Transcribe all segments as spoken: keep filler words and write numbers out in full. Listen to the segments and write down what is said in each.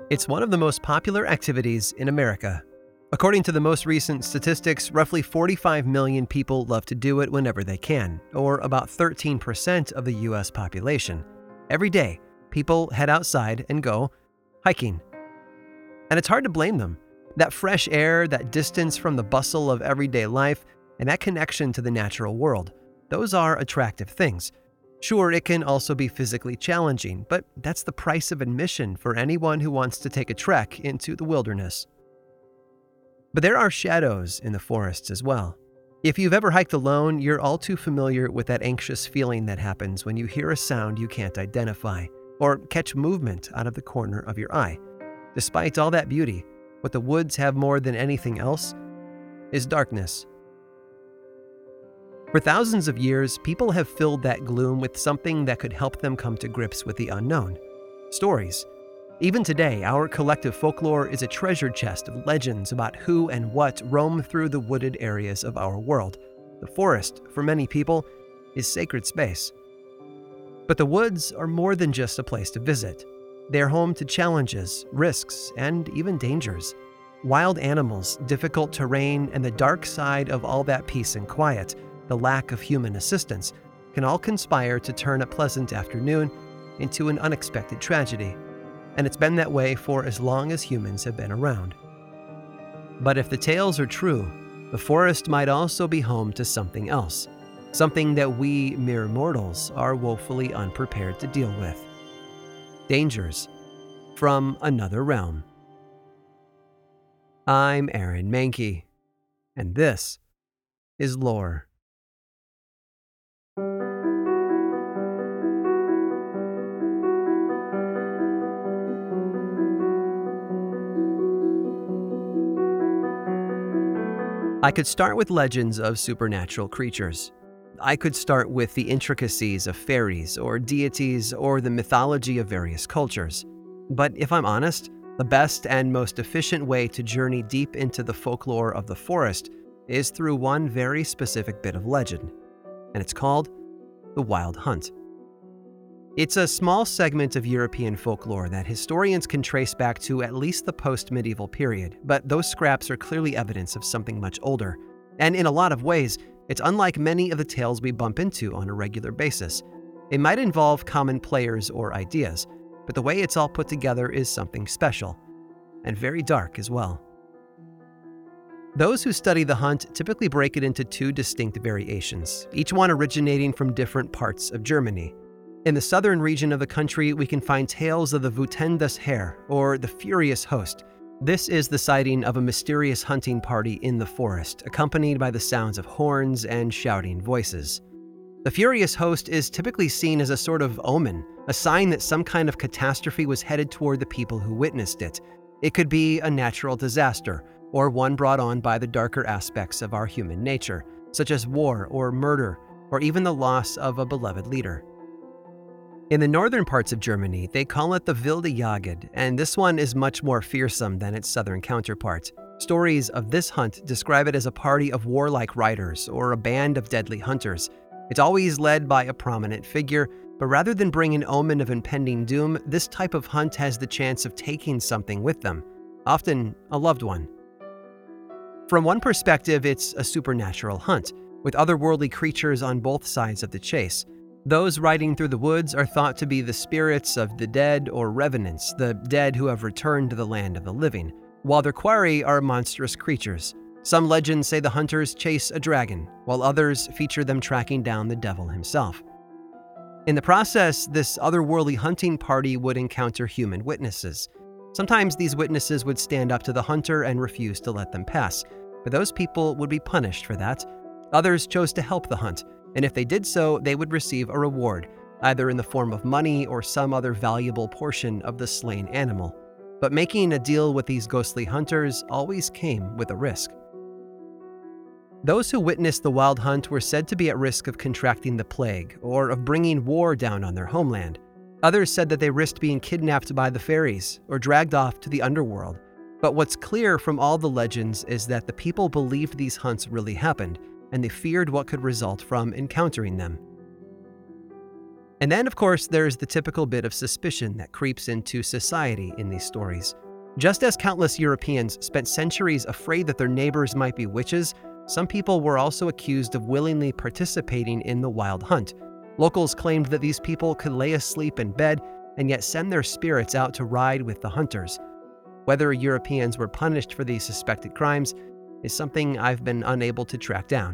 It's one of the most popular activities in America. According to the most recent statistics, roughly forty-five million people love to do it whenever they can, or about thirteen percent of the U S population. Every day, people head outside and go hiking. And it's hard to blame them. That fresh air, that distance from the bustle of everyday life, and that connection to the natural world, those are attractive things. Sure, it can also be physically challenging, but that's the price of admission for anyone who wants to take a trek into the wilderness. But there are shadows in the forests as well. If you've ever hiked alone, you're all too familiar with that anxious feeling that happens when you hear a sound you can't identify, or catch movement out of the corner of your eye. Despite all that beauty, what the woods have more than anything else is darkness. For thousands of years, people have filled that gloom with something that could help them come to grips with the unknown. Stories. Even today, our collective folklore is a treasure chest of legends about who and what roam through the wooded areas of our world. The forest, for many people, is sacred space. But the woods are more than just a place to visit. They're home to challenges, risks, and even dangers. Wild animals, difficult terrain, and the dark side of all that peace and quiet, the lack of human assistance, can all conspire to turn a pleasant afternoon into an unexpected tragedy. And it's been that way for as long as humans have been around. But if the tales are true, the forest might also be home to something else, something that we mere mortals are woefully unprepared to deal with. Dangers from another realm. I'm Aaron Mahnke, and this is Lore. I could start with legends of supernatural creatures. I could start with the intricacies of fairies or deities or the mythology of various cultures. But if I'm honest, the best and most efficient way to journey deep into the folklore of the forest is through one very specific bit of legend, and it's called the Wild Hunt. It's a small segment of European folklore that historians can trace back to at least the post-medieval period, but those scraps are clearly evidence of something much older. And in a lot of ways, it's unlike many of the tales we bump into on a regular basis. It might involve common players or ideas, but the way it's all put together is something special, and very dark as well. Those who study the hunt typically break it into two distinct variations, each one originating from different parts of Germany. In the southern region of the country, we can find tales of the Wutendas Heer, or the Furious Host. This is the sighting of a mysterious hunting party in the forest, accompanied by the sounds of horns and shouting voices. The Furious Host is typically seen as a sort of omen, a sign that some kind of catastrophe was headed toward the people who witnessed it. It could be a natural disaster, or one brought on by the darker aspects of our human nature, such as war or murder, or even the loss of a beloved leader. In the northern parts of Germany, they call it the Wilde Jagd, and this one is much more fearsome than its southern counterpart. Stories of this hunt describe it as a party of warlike riders or a band of deadly hunters. It's always led by a prominent figure, but rather than bring an omen of impending doom, this type of hunt has the chance of taking something with them, often a loved one. From one perspective, it's a supernatural hunt, with otherworldly creatures on both sides of the chase. Those riding through the woods are thought to be the spirits of the dead or revenants, the dead who have returned to the land of the living, while their quarry are monstrous creatures. Some legends say the hunters chase a dragon, while others feature them tracking down the devil himself. In the process, this otherworldly hunting party would encounter human witnesses. Sometimes these witnesses would stand up to the hunter and refuse to let them pass, but those people would be punished for that. Others chose to help the hunt, and if they did so, they would receive a reward, either in the form of money or some other valuable portion of the slain animal. But making a deal with these ghostly hunters always came with a risk. Those who witnessed the wild hunt were said to be at risk of contracting the plague or of bringing war down on their homeland. Others said that they risked being kidnapped by the fairies or dragged off to the underworld. But what's clear from all the legends is that the people believed these hunts really happened, and they feared what could result from encountering them. And then, of course, there's the typical bit of suspicion that creeps into society in these stories. Just as countless Europeans spent centuries afraid that their neighbors might be witches, some people were also accused of willingly participating in the wild hunt. Locals claimed that these people could lay asleep in bed and yet send their spirits out to ride with the hunters. Whether Europeans were punished for these suspected crimes is something I've been unable to track down.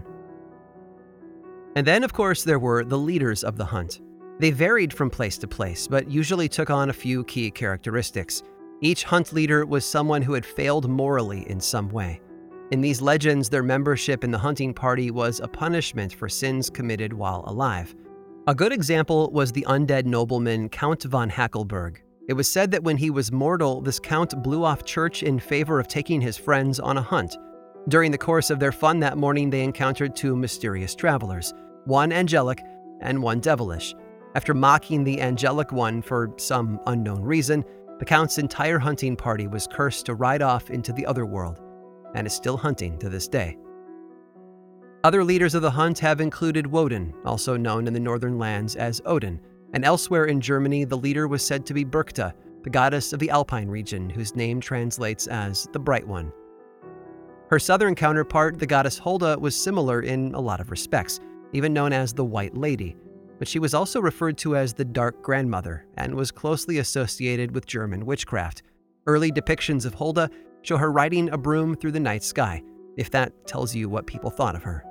And then, of course, there were the leaders of the hunt. They varied from place to place, but usually took on a few key characteristics. Each hunt leader was someone who had failed morally in some way. In these legends, their membership in the hunting party was a punishment for sins committed while alive. A good example was the undead nobleman Count von Hackelberg. It was said that when he was mortal, this count blew off church in favor of taking his friends on a hunt. During the course of their fun that morning, they encountered two mysterious travelers, one angelic and one devilish. After mocking the angelic one for some unknown reason, the count's entire hunting party was cursed to ride off into the other world, and is still hunting to this day. Other leaders of the hunt have included Woden, also known in the northern lands as Odin, and elsewhere in Germany the leader was said to be Berchta, the goddess of the Alpine region, whose name translates as the Bright One. Her southern counterpart, the goddess Holda, was similar in a lot of respects, even known as the White Lady, but she was also referred to as the Dark Grandmother and was closely associated with German witchcraft. Early depictions of Holda show her riding a broom through the night sky, if that tells you what people thought of her.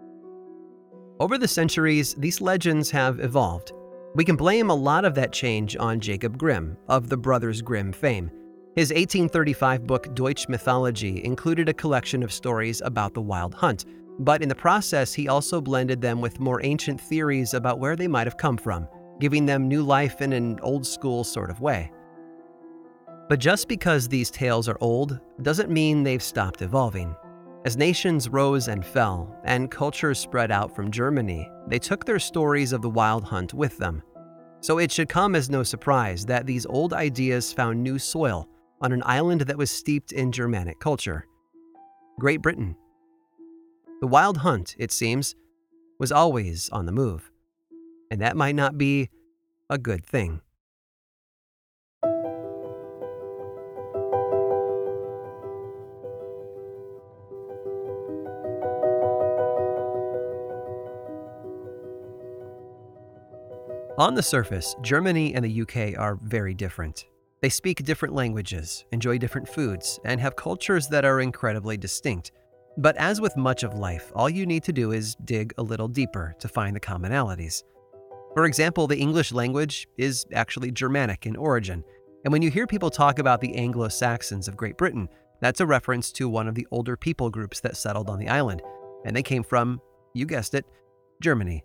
Over the centuries, these legends have evolved. We can blame a lot of that change on Jacob Grimm, of the Brothers Grimm fame. His eighteen thirty-five book Deutsche Mythology included a collection of stories about the wild hunt, but in the process he also blended them with more ancient theories about where they might have come from, giving them new life in an old-school sort of way. But just because these tales are old doesn't mean they've stopped evolving. As nations rose and fell, and cultures spread out from Germany, they took their stories of the wild hunt with them. So it should come as no surprise that these old ideas found new soil on an island that was steeped in Germanic culture: Great Britain. The wild hunt, it seems, was always on the move, and that might not be a good thing. On the surface, Germany and the U K are very different. They speak different languages, enjoy different foods, and have cultures that are incredibly distinct. But as with much of life, all you need to do is dig a little deeper to find the commonalities. For example, the English language is actually Germanic in origin, and when you hear people talk about the Anglo-Saxons of Great Britain, that's a reference to one of the older people groups that settled on the island, and they came from, you guessed it, Germany.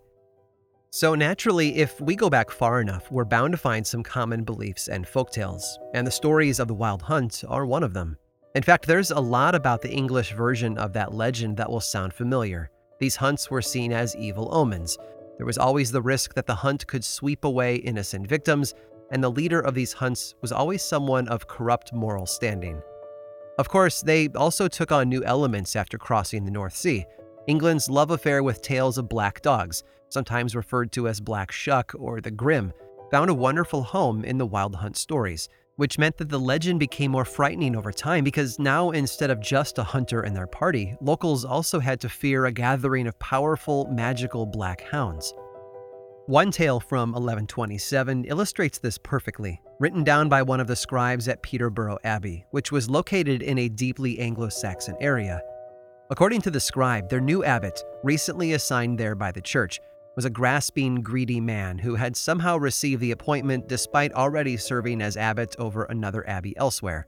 So naturally, if we go back far enough, we're bound to find some common beliefs and folktales, and the stories of the wild hunt are one of them. In fact, there's a lot about the English version of that legend that will sound familiar. These hunts were seen as evil omens. There was always the risk that the hunt could sweep away innocent victims, and the leader of these hunts was always someone of corrupt moral standing. Of course, they also took on new elements after crossing the North Sea. England's love affair with tales of black dogs, sometimes referred to as Black Shuck or the Grimm, found a wonderful home in the wild hunt stories, which meant that the legend became more frightening over time because now, instead of just a hunter and their party, locals also had to fear a gathering of powerful, magical black hounds. One tale from eleven twenty-seven illustrates this perfectly, written down by one of the scribes at Peterborough Abbey, which was located in a deeply Anglo-Saxon area. According to the scribe, their new abbot, recently assigned there by the church, was a grasping, greedy man who had somehow received the appointment despite already serving as abbot over another abbey elsewhere.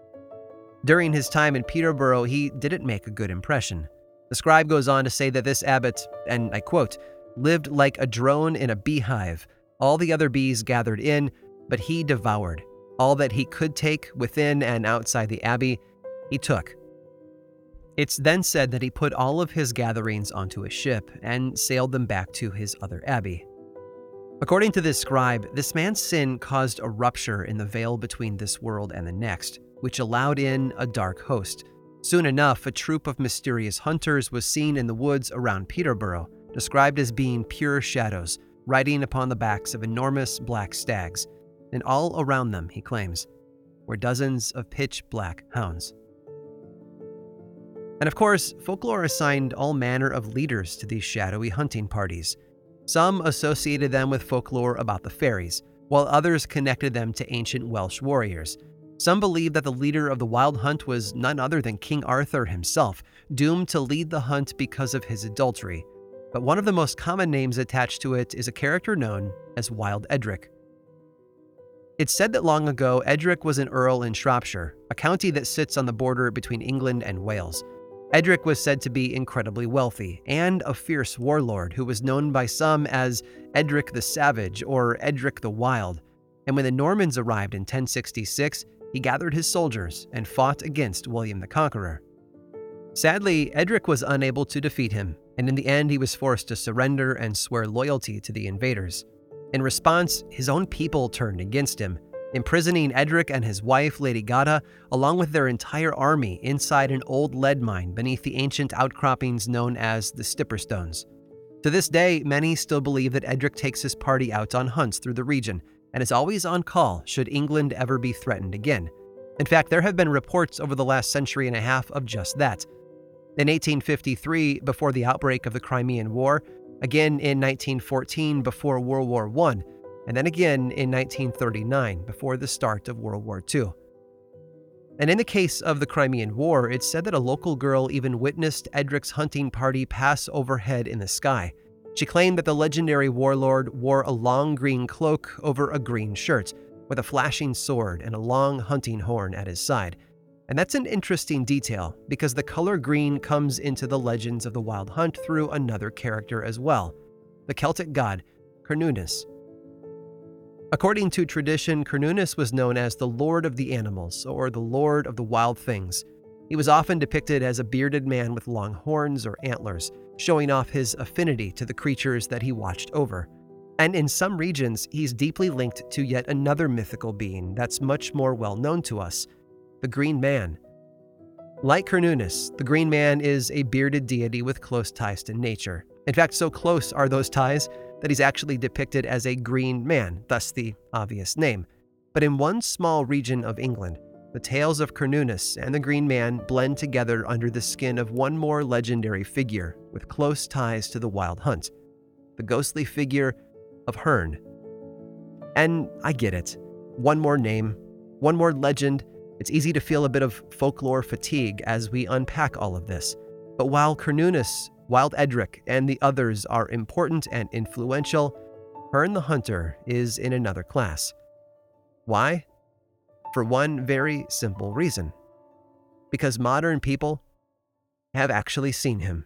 During his time in Peterborough, he didn't make a good impression. The scribe goes on to say that this abbot, and I quote, lived like a drone in a beehive. All the other bees gathered in, but he devoured. All that he could take within and outside the abbey, he took. It's then said that he put all of his gatherings onto a ship and sailed them back to his other abbey. According to this scribe, this man's sin caused a rupture in the veil between this world and the next, which allowed in a dark host. Soon enough, a troop of mysterious hunters was seen in the woods around Peterborough, described as being pure shadows, riding upon the backs of enormous black stags, and all around them, he claims, were dozens of pitch-black hounds. And of course, folklore assigned all manner of leaders to these shadowy hunting parties. Some associated them with folklore about the fairies, while others connected them to ancient Welsh warriors. Some believed that the leader of the wild hunt was none other than King Arthur himself, doomed to lead the hunt because of his adultery. But one of the most common names attached to it is a character known as Wild Edric. It's said that long ago, Edric was an earl in Shropshire, a county that sits on the border between England and Wales. Edric was said to be incredibly wealthy and a fierce warlord who was known by some as Edric the Savage or Edric the Wild. And when the Normans arrived in ten sixty-six, he gathered his soldiers and fought against William the Conqueror. Sadly, Edric was unable to defeat him, and in the end he was forced to surrender and swear loyalty to the invaders. In response, his own people turned against him, imprisoning Edric and his wife, Lady Gada, along with their entire army inside an old lead mine beneath the ancient outcroppings known as the Stipperstones. To this day, many still believe that Edric takes his party out on hunts through the region and is always on call should England ever be threatened again. In fact, there have been reports over the last century and a half of just that. In eighteen fifty-three, before the outbreak of the Crimean War, again in nineteen fourteen before World War One, and then again in nineteen thirty-nine, before the start of World War Two. And in the case of the Crimean War, it's said that a local girl even witnessed Edric's hunting party pass overhead in the sky. She claimed that the legendary warlord wore a long green cloak over a green shirt, with a flashing sword and a long hunting horn at his side. And that's an interesting detail, because the color green comes into the legends of the Wild Hunt through another character as well, the Celtic god Cernunnos. According to tradition, Cernunnos was known as the Lord of the Animals, or the Lord of the Wild Things. He was often depicted as a bearded man with long horns or antlers, showing off his affinity to the creatures that he watched over. And in some regions, he's deeply linked to yet another mythical being that's much more well known to us, the Green Man. Like Cernunnos, the Green Man is a bearded deity with close ties to nature. In fact, so close are those ties that he's actually depicted as a green man, thus the obvious name. But in one small region of England, the tales of Cernunnos and the Green Man blend together under the skin of one more legendary figure with close ties to the Wild Hunt, the ghostly figure of Herne. And I get it. One more name, one more legend. It's easy to feel a bit of folklore fatigue as we unpack all of this. But while Cernunnos, Wild Edric, and the others are important and influential, Herne the Hunter is in another class. Why? For one very simple reason. Because modern people have actually seen him.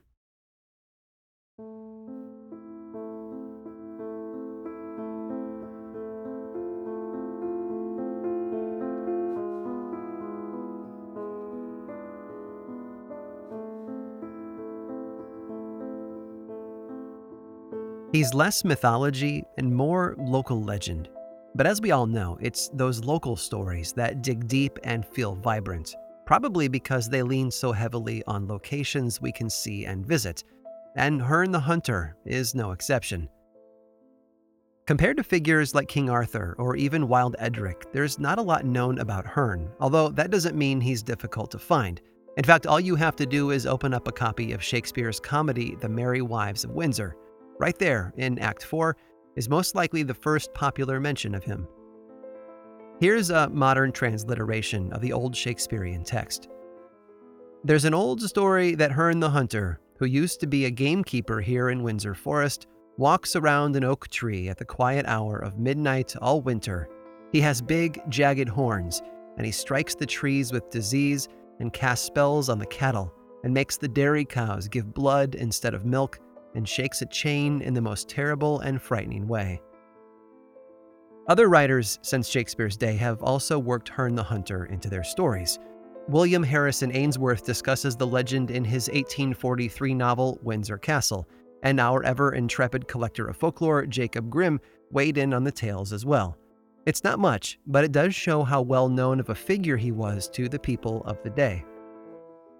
He's less mythology and more local legend. But as we all know, it's those local stories that dig deep and feel vibrant, probably because they lean so heavily on locations we can see and visit. And Herne the Hunter is no exception. Compared to figures like King Arthur or even Wild Edric, there's not a lot known about Herne, although that doesn't mean he's difficult to find. In fact, all you have to do is open up a copy of Shakespeare's comedy, The Merry Wives of Windsor. Right there, in Act four, is most likely the first popular mention of him. Here's a modern transliteration of the old Shakespearean text. There's an old story that Herne the Hunter, who used to be a gamekeeper here in Windsor Forest, walks around an oak tree at the quiet hour of midnight all winter. He has big, jagged horns, and he strikes the trees with disease and casts spells on the cattle, and makes the dairy cows give blood instead of milk, and shakes a chain in the most terrible and frightening way. Other writers since Shakespeare's day have also worked Herne the Hunter into their stories. William Harrison Ainsworth discusses the legend in his eighteen forty-three novel Windsor Castle, and our ever-intrepid collector of folklore, Jacob Grimm, weighed in on the tales as well. It's not much, but it does show how well known of a figure he was to the people of the day.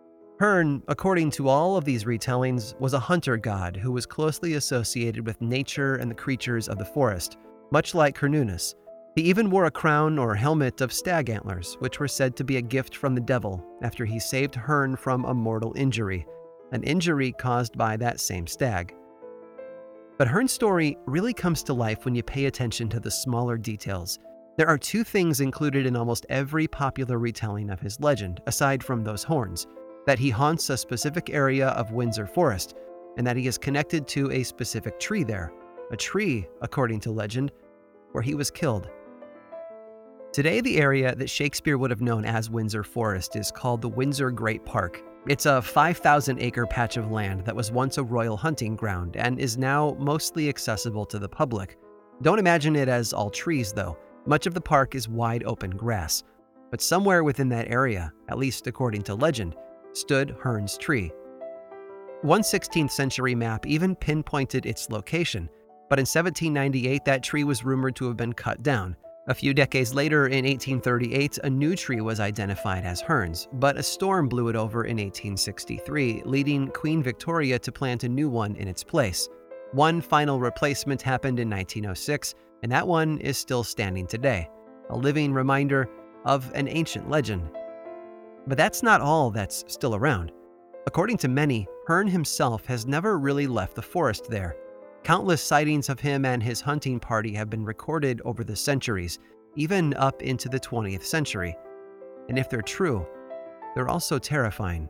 Hearn, according to all of these retellings, was a hunter god who was closely associated with nature and the creatures of the forest, much like Cernunnos. He even wore a crown or helmet of stag antlers, which were said to be a gift from the devil after he saved Hearn from a mortal injury, an injury caused by that same stag. But Hearn's story really comes to life when you pay attention to the smaller details. There are two things included in almost every popular retelling of his legend, aside from those horns: that he haunts a specific area of Windsor Forest, and that he is connected to a specific tree there, a tree, according to legend, where he was killed. Today, the area that Shakespeare would have known as Windsor Forest is called the Windsor Great Park. It's a five thousand acre patch of land that was once a royal hunting ground and is now mostly accessible to the public. Don't imagine it as all trees, though. Much of the park is wide open grass. But somewhere within that area, at least according to legend, stood Hearn's tree. One sixteenth century map even pinpointed its location, but in seventeen ninety-eight that tree was rumored to have been cut down. A few decades later, in eighteen thirty-eight, a new tree was identified as Hearn's, but a storm blew it over in eighteen sixty-three, leading Queen Victoria to plant a new one in its place. One final replacement happened in nineteen oh six, and that one is still standing today, a living reminder of an ancient legend. But that's not all that's still around. According to many, Hearn himself has never really left the forest there. Countless sightings of him and his hunting party have been recorded over the centuries, even up into the twentieth century. And if they're true, they're also terrifying.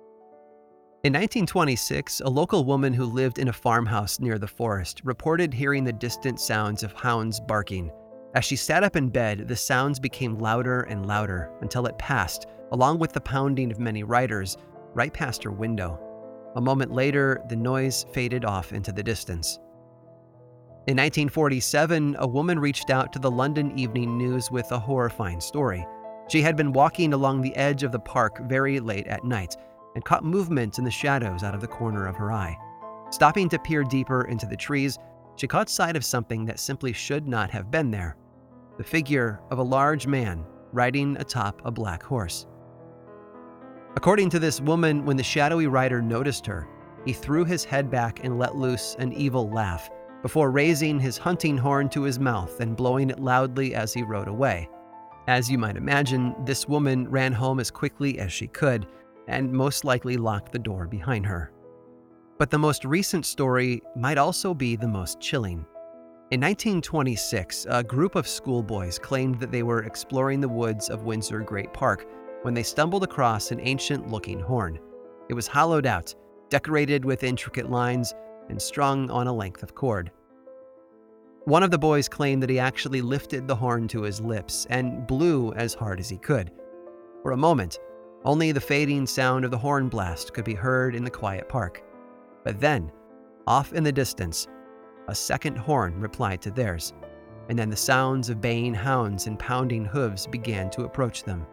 In nineteen twenty-six, a local woman who lived in a farmhouse near the forest reported hearing the distant sounds of hounds barking. As she sat up in bed, the sounds became louder and louder until it passed, along with the pounding of many riders, right past her window. A moment later, the noise faded off into the distance. In nineteen forty-seven, a woman reached out to the London Evening News with a horrifying story. She had been walking along the edge of the park very late at night and caught movement in the shadows out of the corner of her eye. Stopping to peer deeper into the trees, she caught sight of something that simply should not have been there: the figure of a large man riding atop a black horse. According to this woman, when the shadowy rider noticed her, he threw his head back and let loose an evil laugh, before raising his hunting horn to his mouth and blowing it loudly as he rode away. As you might imagine, this woman ran home as quickly as she could, and most likely locked the door behind her. But the most recent story might also be the most chilling. In nineteen twenty-six, a group of schoolboys claimed that they were exploring the woods of Windsor Great Park when they stumbled across an ancient-looking horn. It was hollowed out, decorated with intricate lines, and strung on a length of cord. One of the boys claimed that he actually lifted the horn to his lips and blew as hard as he could. For a moment, only the fading sound of the horn blast could be heard in the quiet park. But then, off in the distance, a second horn replied to theirs, and then the sounds of baying hounds and pounding hooves began to approach them.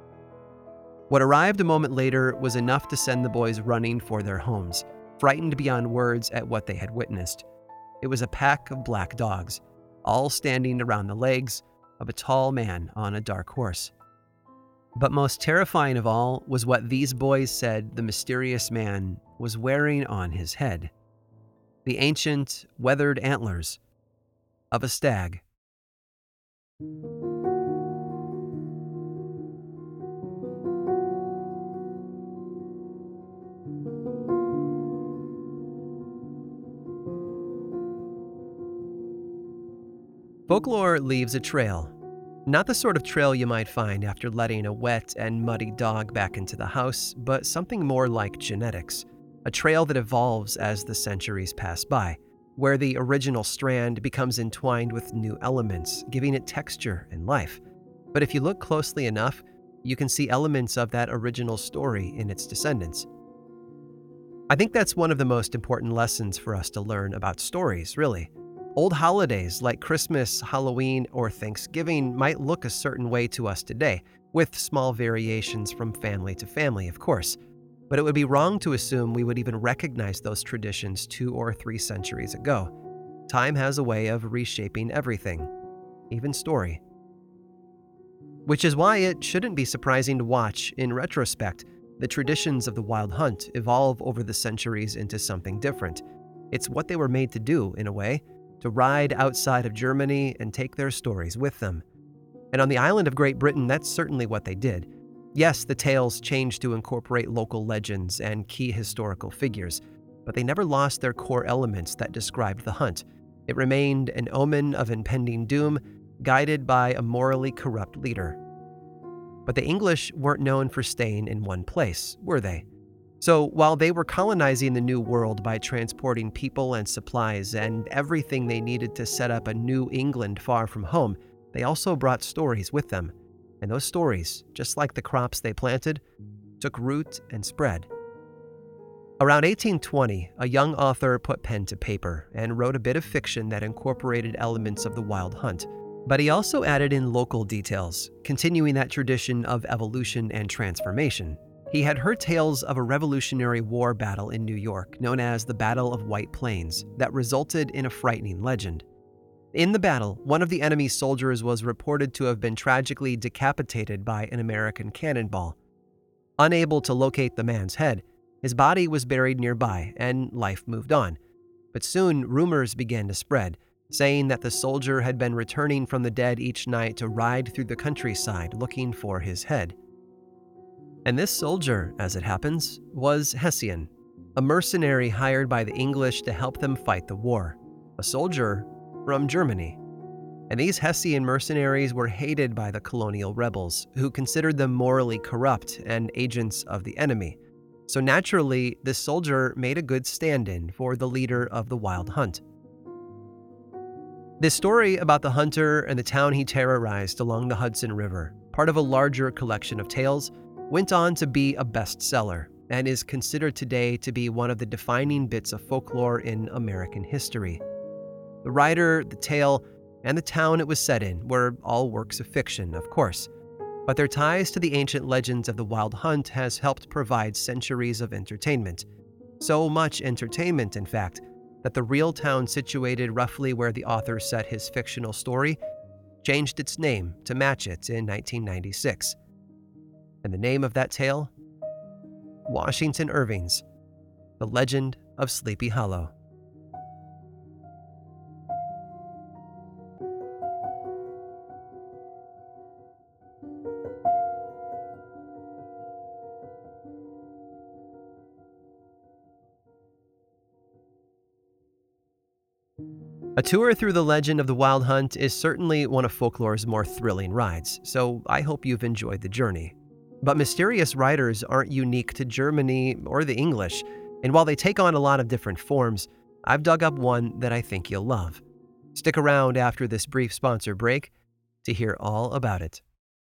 What arrived a moment later was enough to send the boys running for their homes, frightened beyond words at what they had witnessed. It was a pack of black dogs, all standing around the legs of a tall man on a dark horse. But most terrifying of all was what these boys said the mysterious man was wearing on his head: the ancient, weathered antlers of a stag. Folklore leaves a trail. Not the sort of trail you might find after letting a wet and muddy dog back into the house, but something more like genetics. A trail that evolves as the centuries pass by, where the original strand becomes entwined with new elements, giving it texture and life. But if you look closely enough, you can see elements of that original story in its descendants. I think that's one of the most important lessons for us to learn about stories, really. Old holidays like Christmas, Halloween, or Thanksgiving might look a certain way to us today, with small variations from family to family, of course. But it would be wrong to assume we would even recognize those traditions two or three centuries ago. Time has a way of reshaping everything, even story. Which is why it shouldn't be surprising to watch, in retrospect, The traditions of the Wild Hunt evolve over the centuries into something different. It's what they were made to do, in a way, to ride outside of Germany and take their stories with them. And on the island of Great Britain, that's certainly what they did. Yes, the tales changed to incorporate local legends and key historical figures, but they never lost their core elements that described the hunt. It remained an omen of impending doom, guided by a morally corrupt leader. But the English weren't known for staying in one place, were they? So while they were colonizing the New World by transporting people and supplies and everything they needed to set up a New England far from home, they also brought stories with them. And those stories, just like the crops they planted, took root and spread. Around eighteen twenty, a young author put pen to paper and wrote a bit of fiction that incorporated elements of the Wild Hunt. But he also added in local details, continuing that tradition of evolution and transformation. He had heard tales of a Revolutionary War battle in New York known as the Battle of White Plains that resulted in a frightening legend. In the battle, one of the enemy's soldiers was reported to have been tragically decapitated by an American cannonball. Unable to locate the man's head, his body was buried nearby and life moved on. But soon, rumors began to spread, saying that the soldier had been returning from the dead each night to ride through the countryside looking for his head. And this soldier, as it happens, was Hessian, a mercenary hired by the English to help them fight the war, a soldier from Germany. And these Hessian mercenaries were hated by the colonial rebels, who considered them morally corrupt and agents of the enemy. So naturally, this soldier made a good stand-in for the leader of the Wild Hunt. This story about the hunter and the town he terrorized along the Hudson River, part of a larger collection of tales, went on to be a bestseller and is considered today to be one of the defining bits of folklore in American history. The writer, the tale, and the town it was set in were all works of fiction, of course, but their ties to the ancient legends of the Wild Hunt has helped provide centuries of entertainment. So much entertainment, in fact, that the real town situated roughly where the author set his fictional story changed its name to match it in nineteen ninety-six. And the name of that tale? Washington Irving's The Legend of Sleepy Hollow. A tour through the legend of the Wild Hunt is certainly one of folklore's more thrilling rides, so I hope you've enjoyed the journey. But mysterious riders aren't unique to Germany or the English, and while they take on a lot of different forms, I've dug up one that I think you'll love. Stick around after this brief sponsor break to hear all about it.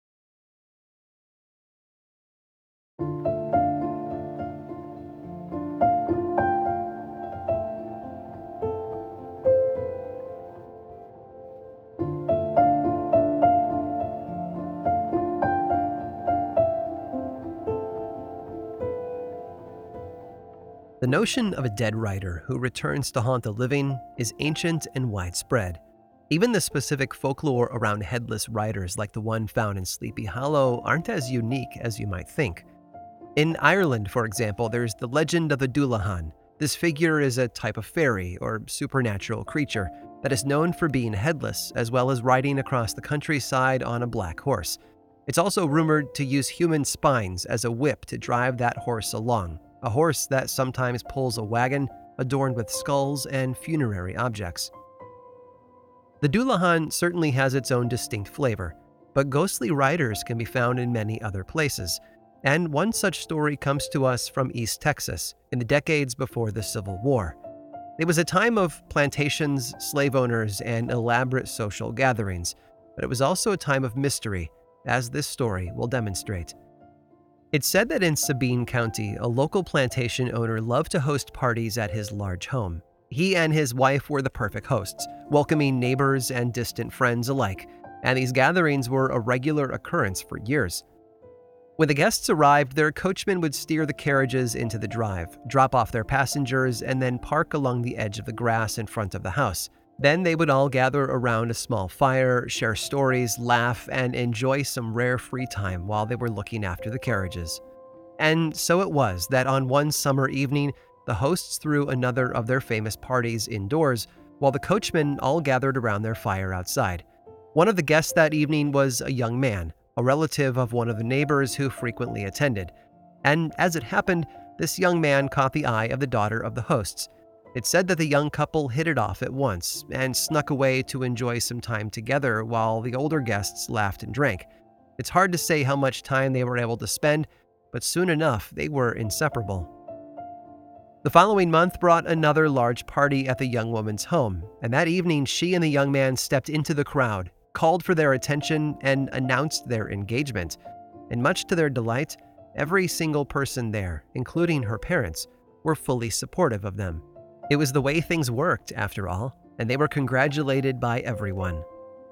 The notion of a dead rider who returns to haunt the living is ancient and widespread. Even the specific folklore around headless riders like the one found in Sleepy Hollow aren't as unique as you might think. In Ireland, for example, there's the legend of the Dullahan. This figure is a type of fairy or supernatural creature that is known for being headless as well as riding across the countryside on a black horse. It's also rumored to use human spines as a whip to drive that horse along. A horse that sometimes pulls a wagon adorned with skulls and funerary objects. The Dullahan certainly has its own distinct flavor, but ghostly riders can be found in many other places, and one such story comes to us from East Texas in the decades before the Civil War. It was a time of plantations, slave owners, and elaborate social gatherings, but it was also a time of mystery, as this story will demonstrate. It's said that in Sabine County, a local plantation owner loved to host parties at his large home. He and his wife were the perfect hosts, welcoming neighbors and distant friends alike, and these gatherings were a regular occurrence for years. When the guests arrived, their coachman would steer the carriages into the drive, drop off their passengers, and then park along the edge of the grass in front of the house. Then they would all gather around a small fire, share stories, laugh, and enjoy some rare free time while they were looking after the carriages. And so it was that on one summer evening, the hosts threw another of their famous parties indoors, while the coachmen all gathered around their fire outside. One of the guests that evening was a young man, a relative of one of the neighbors who frequently attended. And as it happened, this young man caught the eye of the daughter of the hosts. It said that the young couple hit it off at once and snuck away to enjoy some time together while the older guests laughed and drank. It's hard to say how much time they were able to spend, but soon enough they were inseparable. The following month brought another large party at the young woman's home, and that evening she and the young man stepped into the crowd, called for their attention, and announced their engagement. And much to their delight, every single person there, including her parents, were fully supportive of them. It was the way things worked, after all, and they were congratulated by everyone.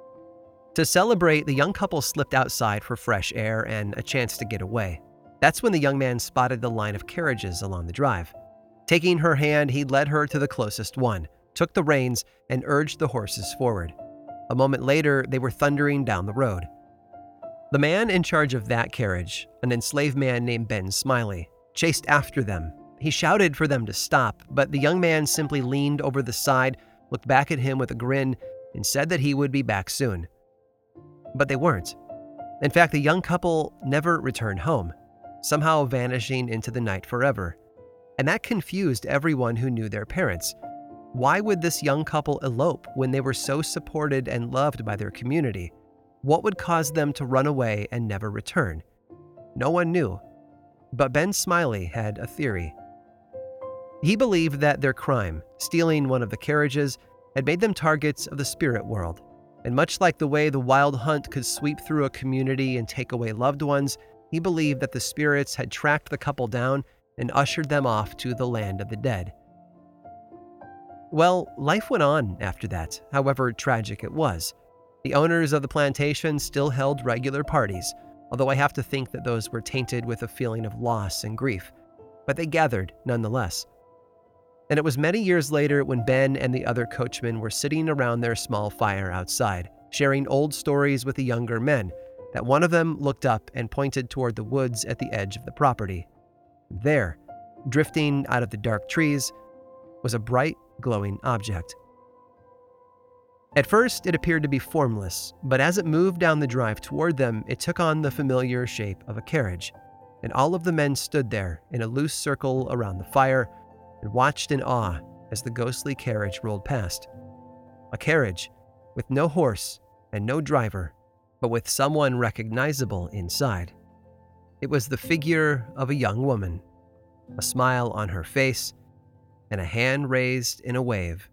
To celebrate, the young couple slipped outside for fresh air and a chance to get away. That's when the young man spotted the line of carriages along the drive. Taking her hand, he led her to the closest one, took the reins, and urged the horses forward. A moment later, they were thundering down the road. The man in charge of that carriage, an enslaved man named Ben Smiley, chased after them. He shouted for them to stop, but the young man simply leaned over the side, looked back at him with a grin, and said that he would be back soon. But they weren't. In fact, the young couple never returned home, somehow vanishing into the night forever. And that confused everyone who knew their parents. Why would this young couple elope when they were so supported and loved by their community? What would cause them to run away and never return? No one knew. But Ben Smiley had a theory. He believed that their crime, stealing one of the carriages, had made them targets of the spirit world. And much like the way the wild hunt could sweep through a community and take away loved ones, he believed that the spirits had tracked the couple down and ushered them off to the land of the dead. Well, life went on after that, however tragic it was. The owners of the plantation still held regular parties, although I have to think that those were tainted with a feeling of loss and grief. But they gathered nonetheless. And it was many years later when Ben and the other coachmen were sitting around their small fire outside, sharing old stories with the younger men, that one of them looked up and pointed toward the woods at the edge of the property. There, drifting out of the dark trees, was a bright, glowing object. At first, it appeared to be formless, but as it moved down the drive toward them, it took on the familiar shape of a carriage, and all of the men stood there in a loose circle around the fire and watched in awe as the ghostly carriage rolled past. A carriage with no horse and no driver, but with someone recognizable inside. It was the figure of a young woman, a smile on her face, and a hand raised in a wave.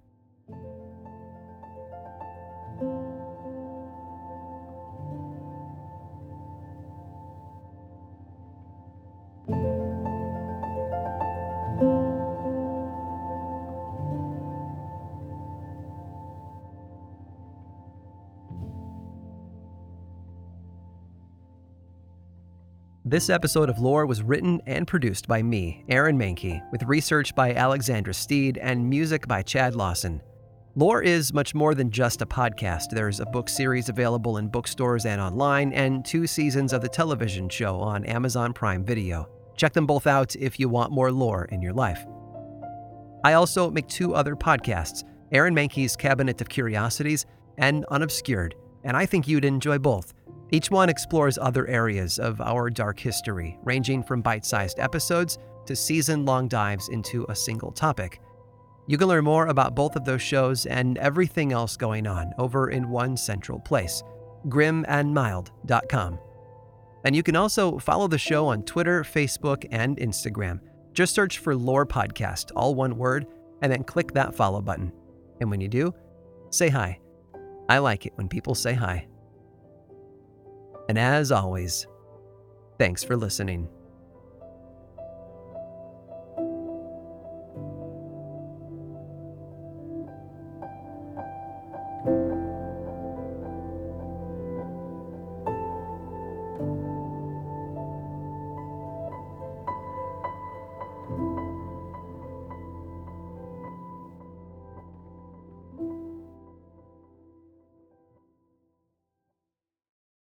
This episode of Lore was written and produced by me, Aaron Mahnke, with research by Alexandra Steed and music by Chad Lawson. Lore is much more than just a podcast. There's a book series available in bookstores and online, and two seasons of the television show on Amazon Prime Video. Check them both out if you want more lore in your life. I also make two other podcasts, Aaron Mahnke's Cabinet of Curiosities and Unobscured, and I think you'd enjoy both. Each one explores other areas of our dark history, ranging from bite-sized episodes to season-long dives into a single topic. You can learn more about both of those shows and everything else going on over in one central place, grim and mild dot com. And you can also follow the show on Twitter, Facebook, and Instagram. Just search for Lore Podcast, all one word, and then click that follow button. And when you do, say hi. I like it when people say hi. And as always, thanks for listening.